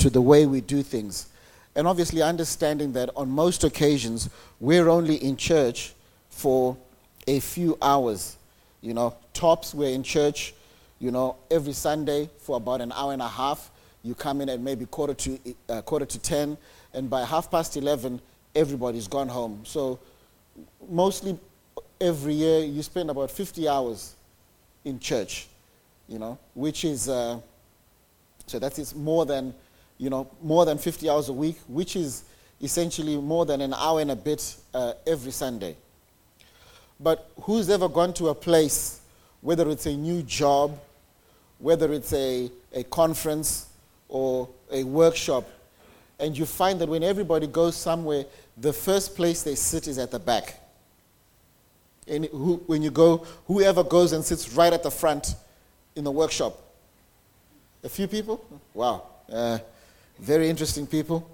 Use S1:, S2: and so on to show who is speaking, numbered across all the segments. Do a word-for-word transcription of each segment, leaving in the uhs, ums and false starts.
S1: to the way we do things. And obviously understanding that on most occasions, we're only in church for a few hours. You know, tops, we're in church, you know, every Sunday for about an hour and a half. You come in at maybe quarter to uh, quarter to ten, and by half past eleven, everybody's gone home. So mostly every year, you spend about fifty hours in church, you know, which is, uh, so that is more than, you know, more than fifty hours a week, which is essentially more than an hour and a bit uh, every Sunday. But who's ever gone to a place, whether it's a new job, whether it's a, a conference or a workshop, and you find that when everybody goes somewhere, the first place they sit is at the back. And who, when you go, whoever goes and sits right at the front in the workshop? A few people? Wow. Uh, very interesting people.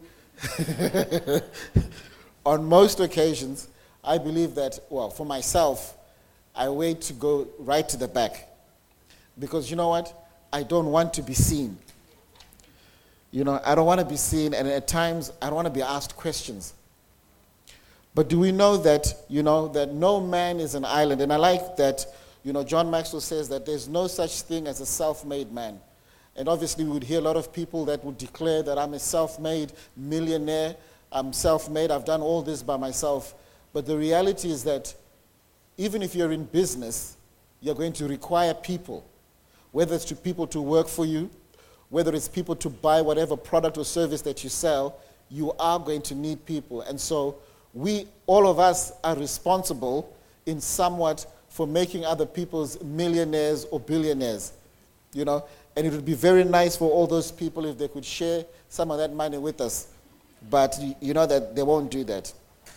S1: On most occasions, I believe that, well, for myself, I wait to go right to the back. Because you know what? I don't want to be seen. You know, I don't want to be seen, and at times, I don't want to be asked questions. But do we know that, you know, that no man is an island? And I like that, you know, John Maxwell says that there's no such thing as a self-made man. And obviously, we would hear a lot of people that would declare that I'm a self-made millionaire, I'm self-made, I've done all this by myself. But the reality is that even if you're in business, you're going to require people, whether it's to people to work for you, whether it's people to buy whatever product or service that you sell, you are going to need people. And so we, all of us, are responsible in somewhat for making other people's millionaires or billionaires, you know. And it would be very nice for all those people if they could share some of that money with us. But you know that they won't do that.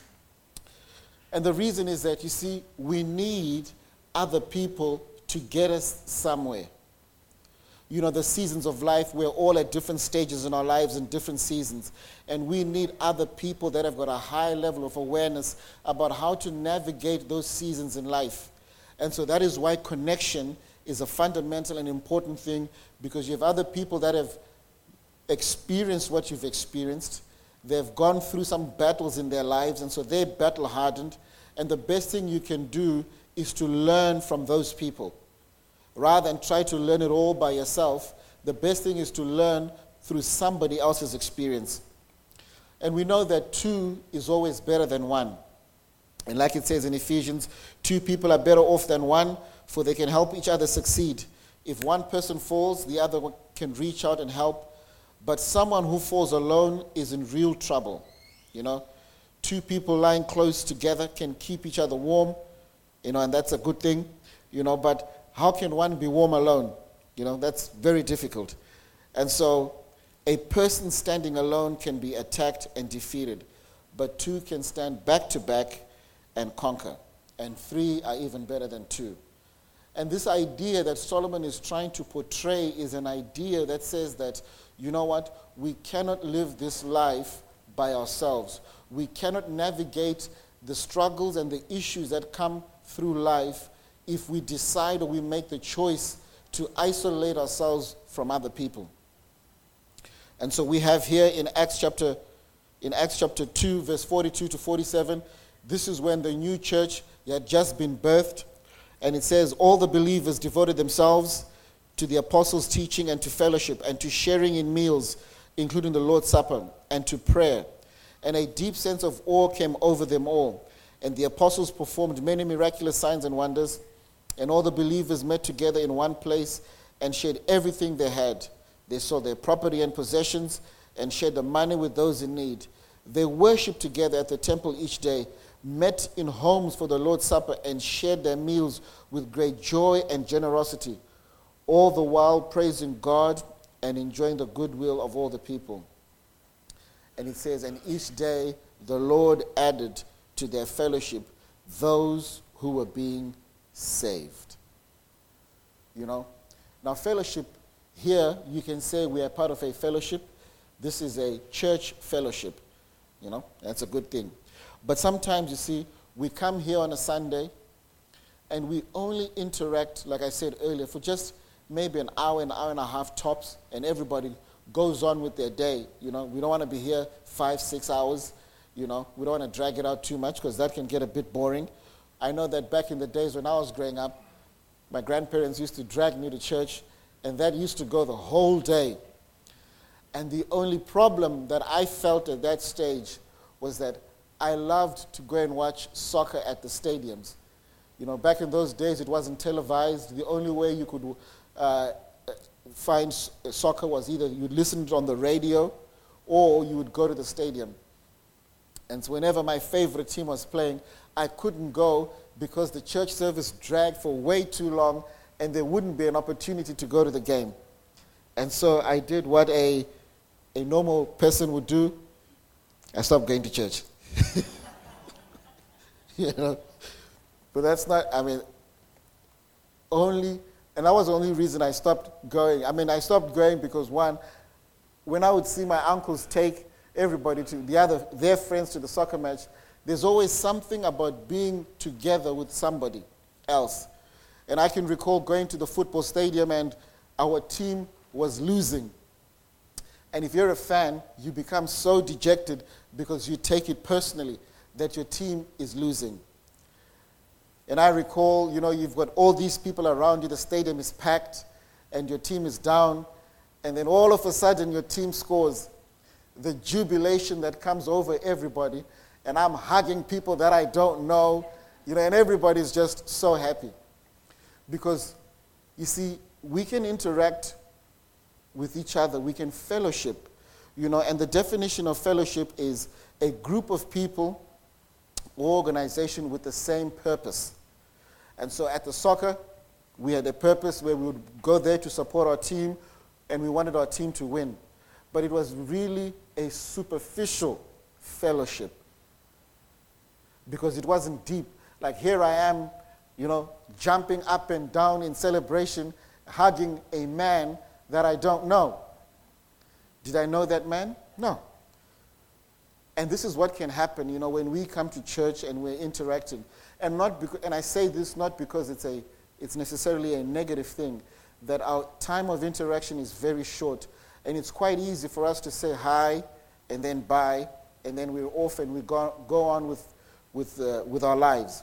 S1: And the reason is that, you see, we need other people to get us somewhere. You know, the seasons of life, we're all at different stages in our lives in different seasons. And we need other people that have got a high level of awareness about how to navigate those seasons in life. And so that is why connection is a fundamental and important thing, because you have other people that have experienced what you've experienced. They've gone through some battles in their lives, and so they're battle hardened. And the best thing you can do is to learn from those people. Rather than try to learn it all by yourself, the best thing is to learn through somebody else's experience. And we know that two is always better than one. And like it says in Ephesians, two people are better off than one, for they can help each other succeed. If one person falls, the other one can reach out and help. But someone who falls alone is in real trouble. You know, two people lying close together can keep each other warm, you know, and that's a good thing, you know, but how can one be warm alone? You know, that's very difficult. And so a person standing alone can be attacked and defeated, but two can stand back to back and conquer. And three are even better than two. And this idea that Solomon is trying to portray is an idea that says that, you know what, we cannot live this life by ourselves. We cannot navigate the struggles and the issues that come through life if we decide or we make the choice to isolate ourselves from other people. And so we have here in Acts chapter in Acts chapter two, verse forty-two to forty-seven, this is when the new church had just been birthed. And it says, all the believers devoted themselves to the apostles' teaching and to fellowship and to sharing in meals, including the Lord's Supper, and to prayer. And a deep sense of awe came over them all. And the apostles performed many miraculous signs and wonders. And all the believers met together in one place and shared everything they had. They sold their property and possessions and shared the money with those in need. They worshiped together at the temple each day, met in homes for the Lord's Supper, and shared their meals with great joy and generosity, all the while praising God and enjoying the goodwill of all the people. And it says, and each day the Lord added to their fellowship those who were being saved. You know? Now, fellowship, here you can say we are part of a fellowship. This is a church fellowship. You know? That's a good thing. But sometimes, you see, we come here on a Sunday and we only interact, like I said earlier, for just maybe an hour, an hour and a half tops, and everybody goes on with their day. You know, we don't want to be here five, six hours. You know, we don't want to drag it out too much because that can get a bit boring. I know that back in the days when I was growing up, my grandparents used to drag me to church, and that used to go the whole day. And the only problem that I felt at that stage was that I loved to go and watch soccer at the stadiums. You know, back in those days, it wasn't televised. The only way you could uh, find soccer was either you'd listen on the radio or you would go to the stadium. And so whenever my favorite team was playing, I couldn't go because the church service dragged for way too long and there wouldn't be an opportunity to go to the game. And so I did what a, a normal person would do. I stopped going to church. You know? But that's not, I mean, only, and that was the only reason I stopped going. I mean, I stopped going because, one, when I would see my uncles take everybody to the other, their friends to the soccer match, there's always something about being together with somebody else. And I can recall going to the football stadium and our team was losing. And if you're a fan, you become so dejected because you take it personally that your team is losing. And I recall, you know, you've got all these people around you, the stadium is packed, and your team is down, and then all of a sudden your team scores. The jubilation that comes over everybody, and I'm hugging people that I don't know, you know, and everybody's just so happy. Because, you see, we can interact with each other, we can fellowship, you know, and the definition of fellowship is a group of people or organization with the same purpose. And so at the soccer, we had a purpose where we would go there to support our team, and we wanted our team to win. But it was really a superficial fellowship because it wasn't deep. Like here I am, you know, jumping up and down in celebration, hugging a man that I don't know. Did I know that man? No. And this is what can happen, you know, when we come to church and we're interacting. And not because, and I say this not because it's a, it's necessarily a negative thing, that our time of interaction is very short. And it's quite easy for us to say hi and then bye, and then we're off and we go, go on with, with, uh, with our lives.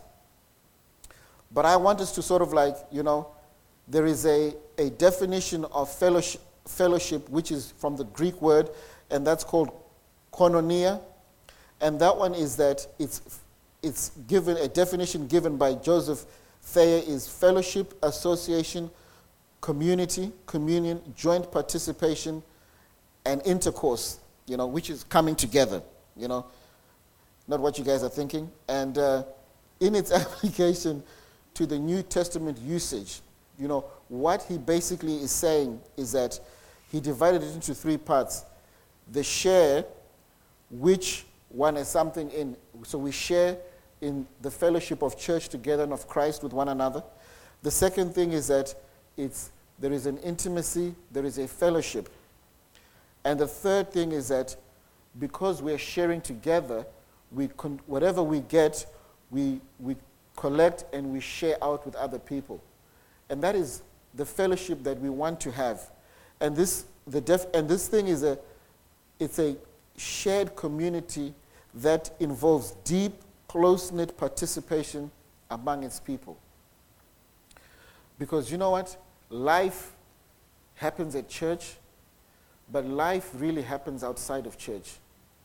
S1: But I want us to sort of like, you know, there is a, a definition of fellowship, fellowship, which is from the Greek word, and that's called koinonia. And that one is that it's, it's given, a definition given by Joseph Thayer is fellowship, association, community, communion, joint participation, and intercourse, you know, which is coming together, you know, not what you guys are thinking. And uh, in its application to the New Testament usage, you know, what he basically is saying is that he divided it into three parts. The share, which one is something in, so we share in the fellowship of church together and of Christ with one another. The second thing is that it's there is an intimacy, there is a fellowship. And the third thing is that because we're sharing together, we con- whatever we get, we, we collect and we share out with other people. And that is the fellowship that we want to have. And this, the def- and this thing is a, it's a shared community that involves deep, close-knit participation among its people. Because you know what? Life happens at church, but life really happens outside of church.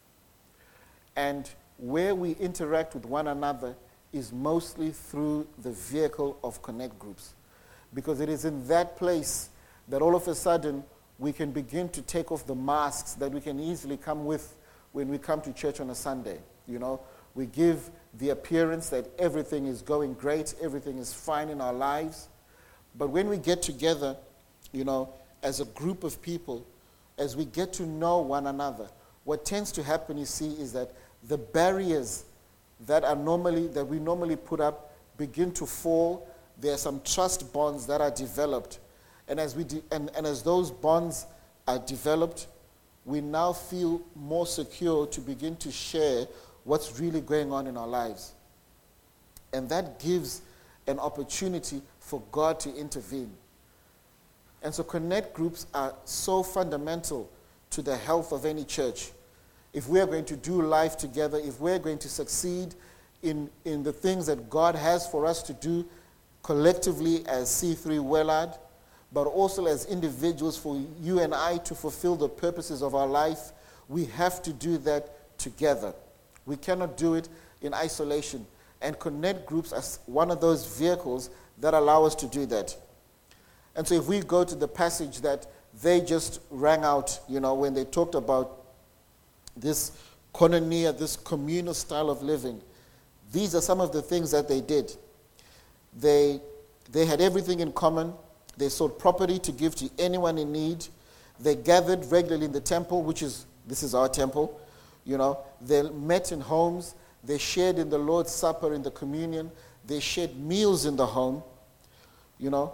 S1: And where we interact with one another is mostly through the vehicle of connect groups. Because it is in that place that all of a sudden we can begin to take off the masks that we can easily come with when we come to church on a Sunday. You know, we give the appearance that everything is going great, everything is fine in our lives. But when we get together, you know, as a group of people, as we get to know one another, what tends to happen, you see, is that the barriers that are normally, that we normally put up begin to fall. There are some trust bonds that are developed. And as we de- and, and as those bonds are developed, we now feel more secure to begin to share what's really going on in our lives. And that gives an opportunity for God to intervene. And so connect groups are so fundamental to the health of any church. If we are going to do life together, if we're going to succeed in, in the things that God has for us to do collectively as C three Wellard, but also as individuals, for you and I to fulfill the purposes of our life, we have to do that together. We cannot do it in isolation. And Connect groups as one of those vehicles that allow us to do that. And so if we go to the passage that they just rang out, you know, when they talked about this koinonia, this communal style of living, these are some of the things that they did. They, they had everything in common. They sold property to give to anyone in need. They gathered regularly in the temple, which is, this is our temple, you know. They met in homes. They shared in the Lord's Supper, in the communion. They shared meals in the home, you know.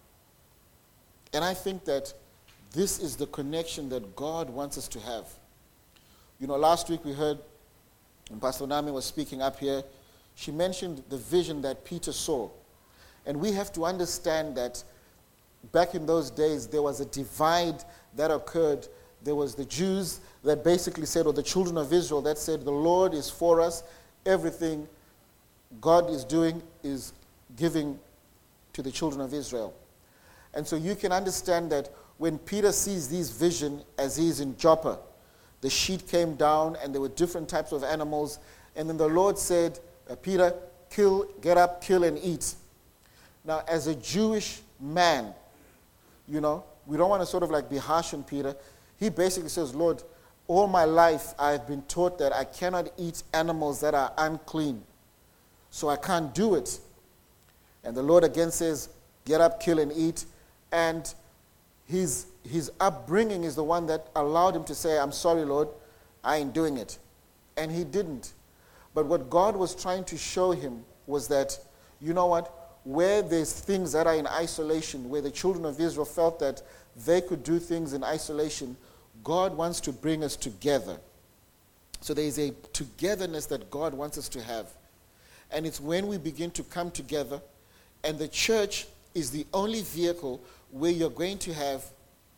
S1: And I think that this is the connection that God wants us to have. You know, last week we heard, when Pastor Nami was speaking up here, she mentioned the vision that Peter saw. And we have to understand that back in those days, there was a divide that occurred. There was the Jews that basically said, or the children of Israel that said, the Lord is for us. Everything God is doing is giving to the children of Israel. And so you can understand that when Peter sees this vision as he is in Joppa, the sheet came down and there were different types of animals. And then the Lord said, uh, Peter, kill, get up, kill and eat. Now, as a Jewish man, you know, we don't want to sort of like be harsh on Peter. He basically says, Lord, all my life I've been taught that I cannot eat animals that are unclean. So I can't do it. And the Lord again says, get up, kill and eat. And his, his upbringing is the one that allowed him to say, I'm sorry, Lord, I ain't doing it. And he didn't. But what God was trying to show him was that, you know what, where there's things that are in isolation, where the children of Israel felt that they could do things in isolation, God wants to bring us together. So there is a togetherness that God wants us to have. And it's when we begin to come together, and the church is the only vehicle where you're going to have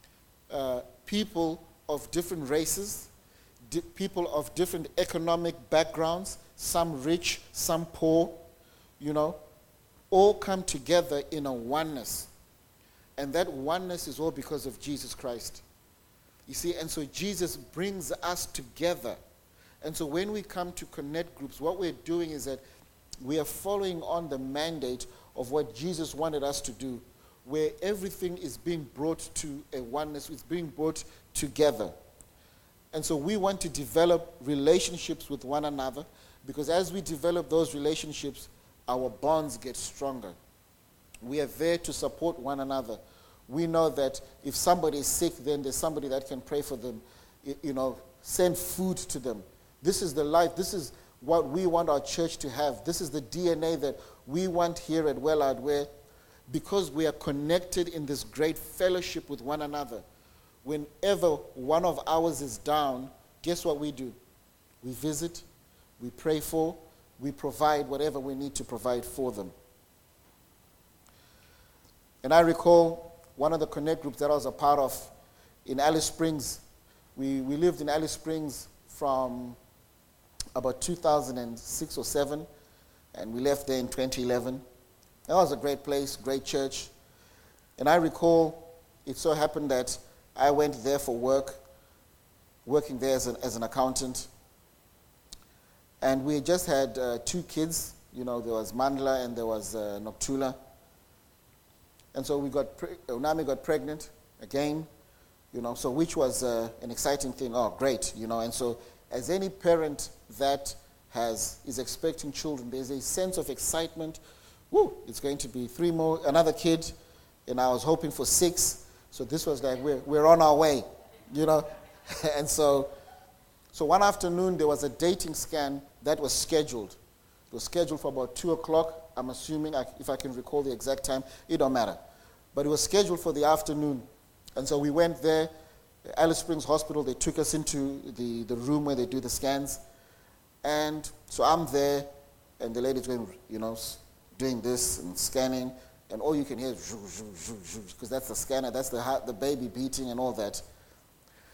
S1: uh, people of different races, di- people of different economic backgrounds, some rich, some poor, you know, all come together in a oneness. And that oneness is all because of Jesus Christ. You see, and so Jesus brings us together. And so when we come to Connect groups, what we're doing is that we are following on the mandate of what Jesus wanted us to do, where everything is being brought to a oneness, it's being brought together. And so we want to develop relationships with one another, because as we develop those relationships, our bonds get stronger. We are there to support one another. We know that if somebody is sick, then there's somebody that can pray for them, you know, send food to them. This is the life. This is what we want our church to have. This is the D N A that we want here at Wellard, where because we are connected in this great fellowship with one another, whenever one of ours is down, guess what we do? We visit, we pray for, we provide whatever we need to provide for them. And I recall one of the Connect groups that I was a part of in Alice Springs. We, we lived in Alice Springs from about two thousand six or seven, and we left there in twenty eleven. That was a great place, great church. And I recall it so happened that I went there for work, working there as an, as an accountant. And we just had uh, two kids. You know, there was Mandla and there was uh, Noctula. And so we got, pre- Unami got pregnant again, you know, so which was uh, an exciting thing. Oh, great, you know. And so as any parent that has is expecting children, there's a sense of excitement. Woo, it's going to be three more, another kid, and I was hoping for six. So this was like, we're, we're on our way, you know. And so, so one afternoon, there was a dating scan that was scheduled. It was scheduled for about two o'clock, I'm assuming, if I can recall the exact time. It don't matter. But it was scheduled for the afternoon. And so we went there, Alice Springs Hospital. They took us into the, the room where they do the scans. And so I'm there, and the lady's going, you know, doing this and scanning. And all you can hear is, because that's the scanner, that's the heart, the baby beating and all that.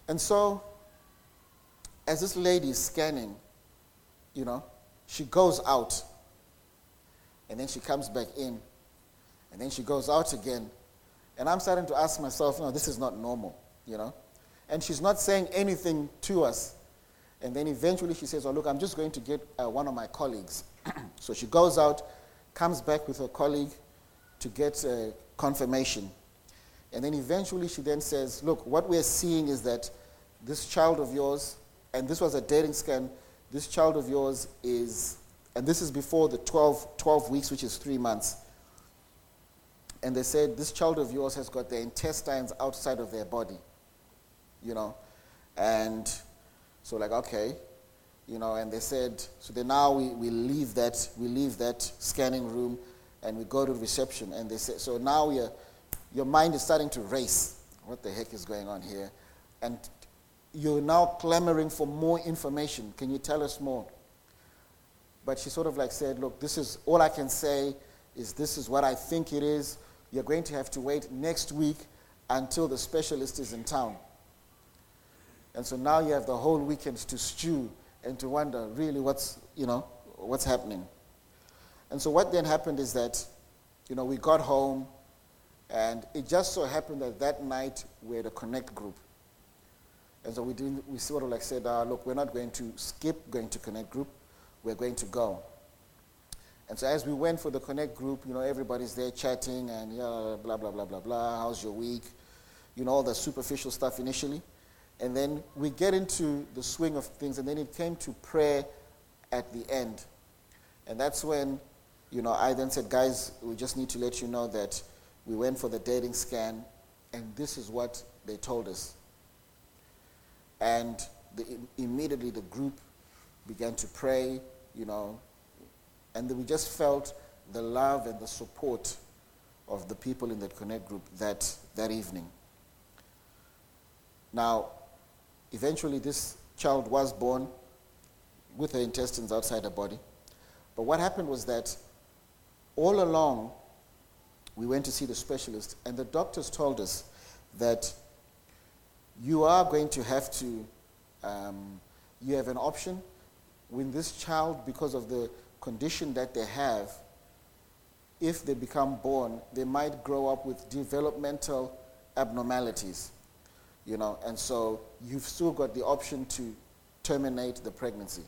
S1: And so, as this lady is scanning, you know, she goes out, and then she comes back in, and then she goes out again. And I'm starting to ask myself, no, this is not normal, you know. And she's not saying anything to us. And then eventually she says, oh, look, I'm just going to get uh, one of my colleagues. So she goes out, comes back with her colleague to get uh, confirmation. And then eventually she then says, look, what we're seeing is that this child of yours, and this was a dating scan, this child of yours is, and this is before the twelve, twelve weeks, which is three months. And they said, this child of yours has got their intestines outside of their body, you know. And so like, okay, you know, and they said, so then now we, we leave that, we leave that scanning room and we go to reception. And they said, so now you're, your mind is starting to race. What the heck is going on here? And you're now clamoring for more information. Can you tell us more? But she sort of like said, look, this is, all I can say is this is what I think it is. You're going to have to wait next week until the specialist is in town. And so now you have the whole weekend to stew and to wonder really what's, you know, what's happening. And so what then happened is that, you know, we got home, and it just so happened that that night we had a Connect group. And so we didn't, we sort of like said, uh, look, we're not going to skip going to Connect group, we're going to go. And so as we went for the Connect group, you know, everybody's there chatting and yeah, blah, blah, blah, blah, blah, how's your week? You know, all the superficial stuff initially. And then we get into the swing of things, and then it came to prayer at the end. And that's when, you know, I then said, guys, we just need to let you know that we went for the dating scan, and this is what they told us. And the, immediately the group began to pray, you know, and we just felt the love and the support of the people in the Connect group that, that evening. Now, eventually this child was born with her intestines outside her body. But what happened was that all along, we went to see the specialist, and the doctors told us that you are going to have to, um, you have an option with this child because of the condition that they have. If they become born, they might grow up with developmental abnormalities, you know, and so you've still got the option to terminate the pregnancy.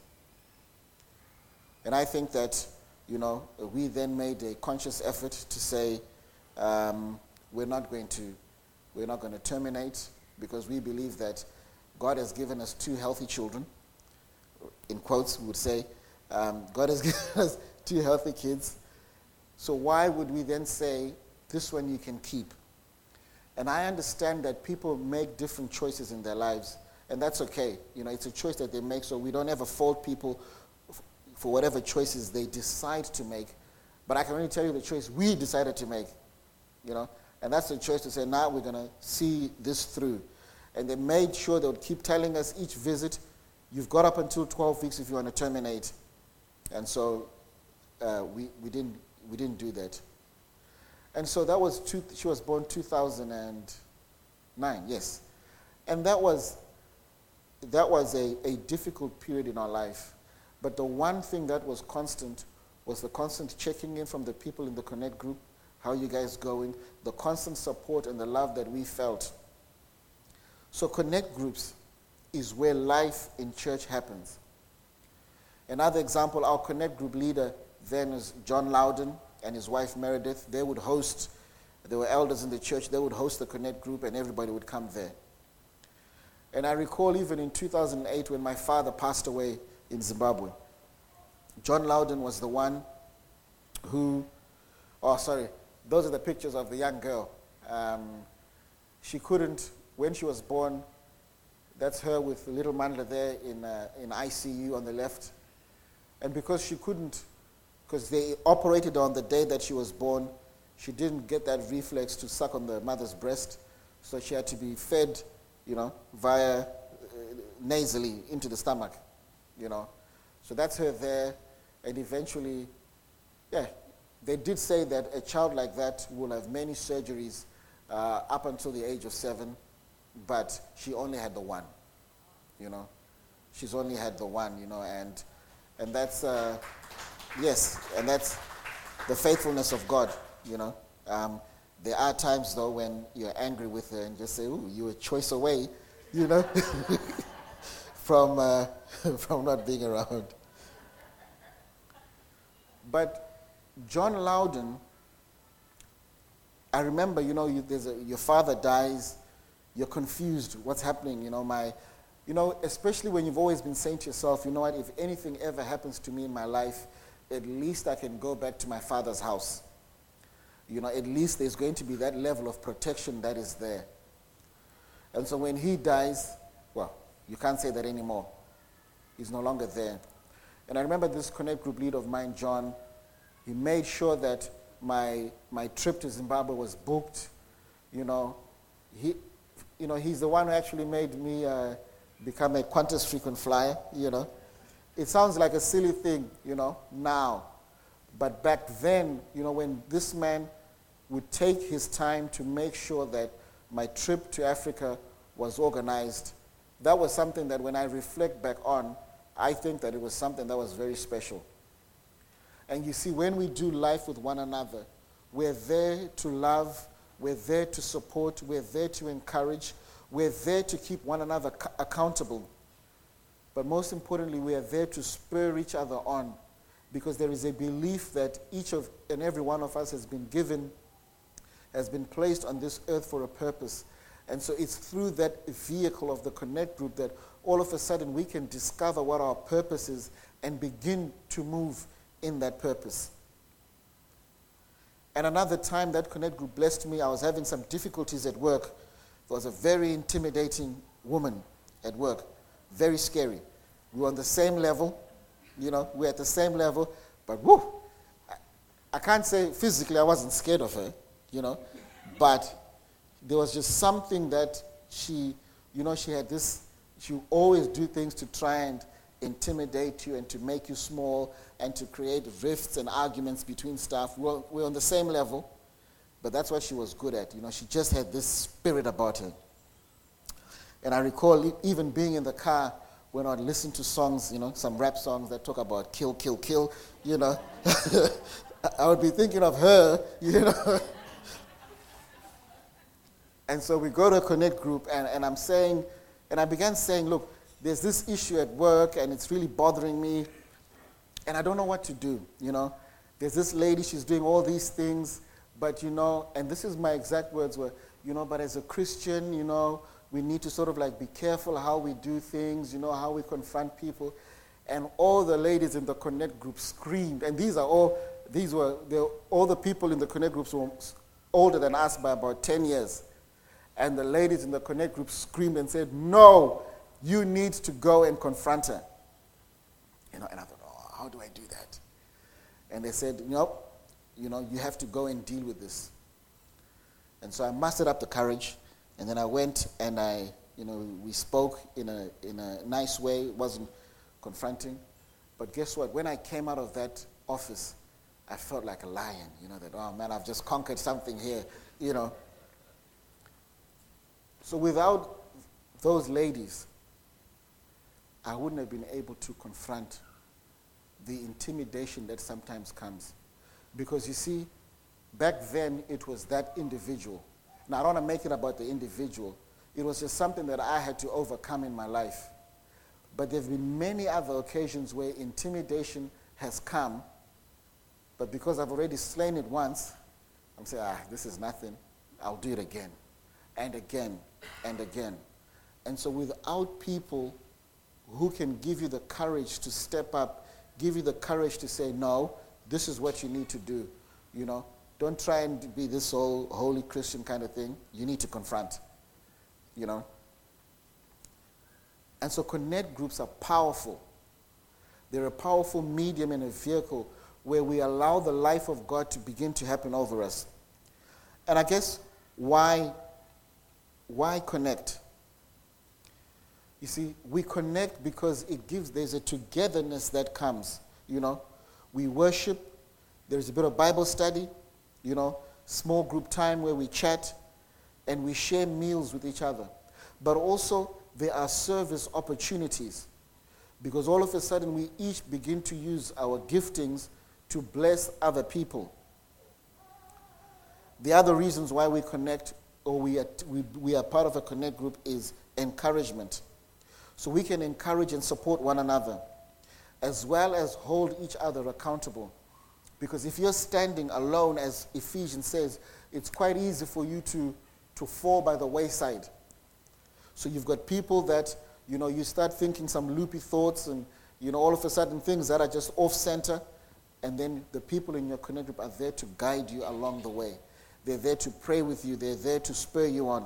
S1: And I think that, you know, we then made a conscious effort to say, um, we're not going to, we're not going to terminate, because we believe that God has given us two healthy children. In quotes, we would say, um, God has given us two healthy kids. So why would we then say, this one you can keep? And I understand that people make different choices in their lives, and that's okay. You know, it's a choice that they make, so we don't ever fault people f- for whatever choices they decide to make. But I can only tell you the choice we decided to make, you know, and that's the choice to say, now we're going to see this through. And they made sure they would keep telling us each visit, you've got up until twelve weeks if you want to terminate. And so uh, we, we, didn't, we didn't do that. And so that was, two, she was born two thousand nine, yes. And that was, that was a, a difficult period in our life. But the one thing that was constant was the constant checking in from the people in the Connect group. How are you guys going? The constant support and the love that we felt. So Connect groups is where life in church happens. Another example, our Connect group leader then is John Loudon and his wife Meredith. They would host, there were elders in the church, they would host the Connect group and everybody would come there. And I recall even in two thousand eight when my father passed away in Zimbabwe, John Loudon was the one who, oh sorry, those are the pictures of the young girl. Um, she couldn't, when she was born, that's her with little Mandla there in, uh, in I C U on the left. And because she couldn't, because they operated on the day that she was born, she didn't get that reflex to suck on the mother's breast, so she had to be fed, you know, via uh, nasally into the stomach, you know. So that's her there, and eventually, yeah, they did say that a child like that will have many surgeries uh, up until the age of seven, but she only had the one, you know. She's only had the one, you know, and and that's, uh, yes, and that's the faithfulness of God, you know. Um, there are times, though, when you're angry with her and just say, ooh, you're a choice away, you know, from, uh, from not being around. But John Loudon, I remember, you know, you, there's a, your father dies, you're confused, what's happening, you know, my, you know, especially when you've always been saying to yourself, you know what, if anything ever happens to me in my life, at least I can go back to my father's house. You know, at least there's going to be that level of protection that is there. And so when he dies, well, you can't say that anymore. He's no longer there. And I remember this Connect group leader of mine, John, he made sure that my my trip to Zimbabwe was booked. You know, he, you know, he's the one who actually made me uh, become a Qantas frequent flyer, you know. It sounds like a silly thing, you know, now. But back then, you know, when this man would take his time to make sure that my trip to Africa was organized, that was something that when I reflect back on, I think that it was something that was very special. And you see, when we do life with one another, we're there to love, we're there to support, we're there to encourage, we're there to keep one another c- accountable. But most importantly, we are there to spur each other on, because there is a belief that each of and every one of us has been given, has been placed on this earth for a purpose. And so it's through that vehicle of the Connect group that all of a sudden we can discover what our purpose is and begin to move in that purpose. And another time that Connect group blessed me, I was having some difficulties at work. There was a very intimidating woman at work, very scary. We were on the same level, you know, we're at the same level, but whoo, I, I can't say physically I wasn't scared of her, you know, but there was just something that she, you know, she had this, she would always do things to try and intimidate you and to make you small and to create rifts and arguments between staff. We're, we're on the same level, but that's what she was good at. You know, she just had this spirit about her. And I recall even being in the car when I'd listen to songs, you know, some rap songs that talk about kill, kill, kill, you know. I would be thinking of her, you know. And so we go to a Connect group, and, and I'm saying, and I began saying, look, there's this issue at work, and it's really bothering me, and I don't know what to do, you know. There's this lady, she's doing all these things, but, you know, and this is my exact words were, you know, but as a Christian, you know, we need to sort of like be careful how we do things, you know, how we confront people. And all the ladies in the Connect group screamed, and these are all, these were, were all the people in the Connect groups were older than us by about ten years. And the ladies in the Connect group screamed and said, no, you need to go and confront her. You know, and I thought, oh, how do I do that? And they said, nope, you know, you have to go and deal with this. And so I mustered up the courage, and then I went and I, you know, we spoke in a in a nice way. It wasn't confronting. But guess what? When I came out of that office, I felt like a lion, you know, that, oh man, I've just conquered something here, you know. So without those ladies, I wouldn't have been able to confront the intimidation that sometimes comes. Because you see, back then it was that individual. Now I don't want to make it about the individual. It was just something that I had to overcome in my life. But there have been many other occasions where intimidation has come, but because I've already slain it once, I'm saying, ah, this is nothing. I'll do it again, and again, and again. And so without people who can give you the courage to step up, give you the courage to say, no, this is what you need to do, you know. Don't try and be this whole holy Christian kind of thing. You need to confront, you know. And so Connect groups are powerful. They're a powerful medium and a vehicle where we allow the life of God to begin to happen over us. And I guess why, why connect? You see, we connect because it gives, there's a togetherness that comes, you know. We worship, there's a bit of Bible study, you know, small group time where we chat and we share meals with each other. but also there are service opportunities, because all of a sudden we each begin to use our giftings to bless other people. The other reasons why we connect, or we are, we, we are part of a connect group, is encouragement. So we can encourage and support one another, as well as hold each other accountable. Because if you're standing alone, as Ephesians says, it's quite easy for you to, to fall by the wayside. So you've got people that, you know, you start thinking some loopy thoughts, and, you know, all of a sudden things that are just off-center, and then the people in your connect group are there to guide you along the way. They're there to pray with you. They're there to spur you on.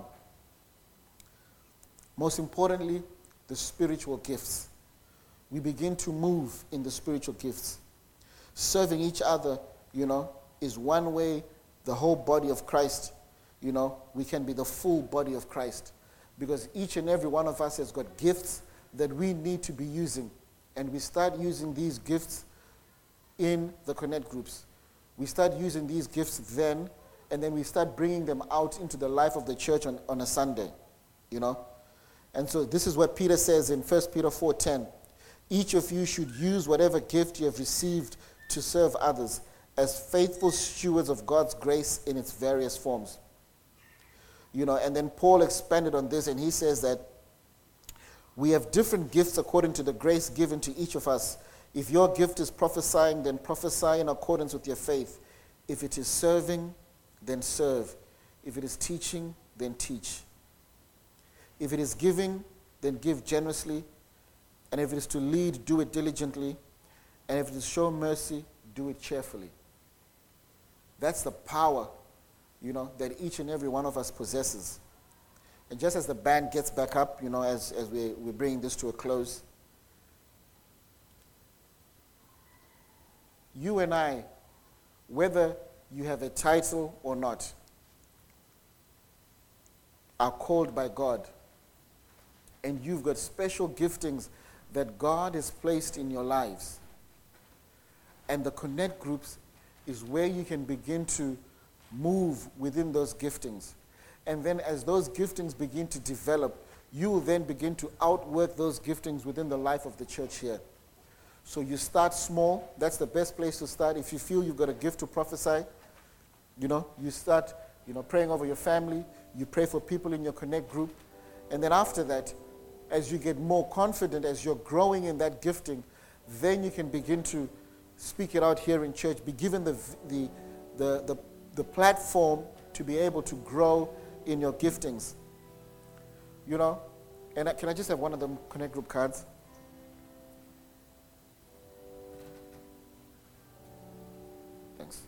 S1: Most importantly, the spiritual gifts. We begin to move in the spiritual gifts. Serving each other, you know, is one way the whole body of Christ, you know, we can be the full body of Christ. Because each and every one of us has got gifts that we need to be using. And we start using these gifts in the connect groups. We start using these gifts then, and then we start bringing them out into the life of the church on, on a Sunday, you know. And so this is what Peter says in First Peter four ten. Each of you should use whatever gift you have received to serve others as faithful stewards of God's grace in its various forms. You know, and then Paul expanded on this, and he says that we have different gifts according to the grace given to each of us. If your gift is prophesying, then prophesy in accordance with your faith. If it is serving, then serve. If it is teaching, then teach. If it is giving, then give generously. And if it is to lead, do it diligently. And if it is show mercy, do it cheerfully. That's the power, you know, that each and every one of us possesses. And just as the band gets back up, you know, as, as we, we're bringing this to a close, you and I, whether you have a title or not, are called by God. And you've got special giftings that God has placed in your lives. And the connect groups is where you can begin to move within those giftings. And then as those giftings begin to develop, you will then begin to outwork those giftings within the life of the church here. So you start small. That's the best place to start. If you feel you've got a gift to prophesy, you know, you start, you know, praying over your family. You pray for people in your connect group. And then after that, as you get more confident, as you're growing in that gifting, then you can begin to speak it out here in church. Be given the the the the, the platform to be able to grow in your giftings. You know? And I, can I just have one of them connect group cards? Thanks.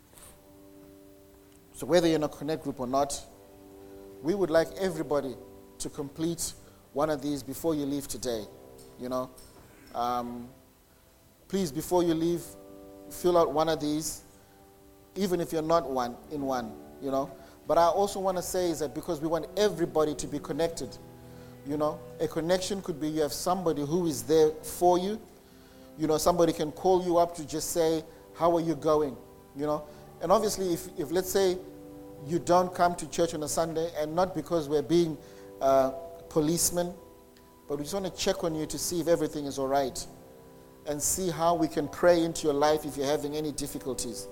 S1: So whether you're in a connect group or not, we would like everybody to complete one of these before you leave today. You know? Um, please, before you leave, fill out one of these, even if you're not one in one, you know? But I also want to say is that because we want everybody to be connected, you know, a connection could be you have somebody who is there for you. You know, somebody can call you up to just say, how are you going? You know, and obviously if, if let's say you don't come to church on a Sunday, and not because we're being uh, policemen, but we just want to check on you to see if everything is all right and see how we can pray into your life if you're having any difficulties.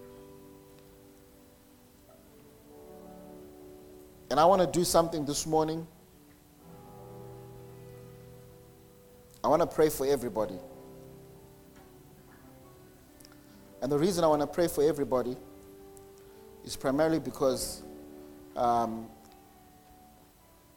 S1: And I want to do something this morning. I want to pray for everybody. And the reason I want to pray for everybody is primarily because um,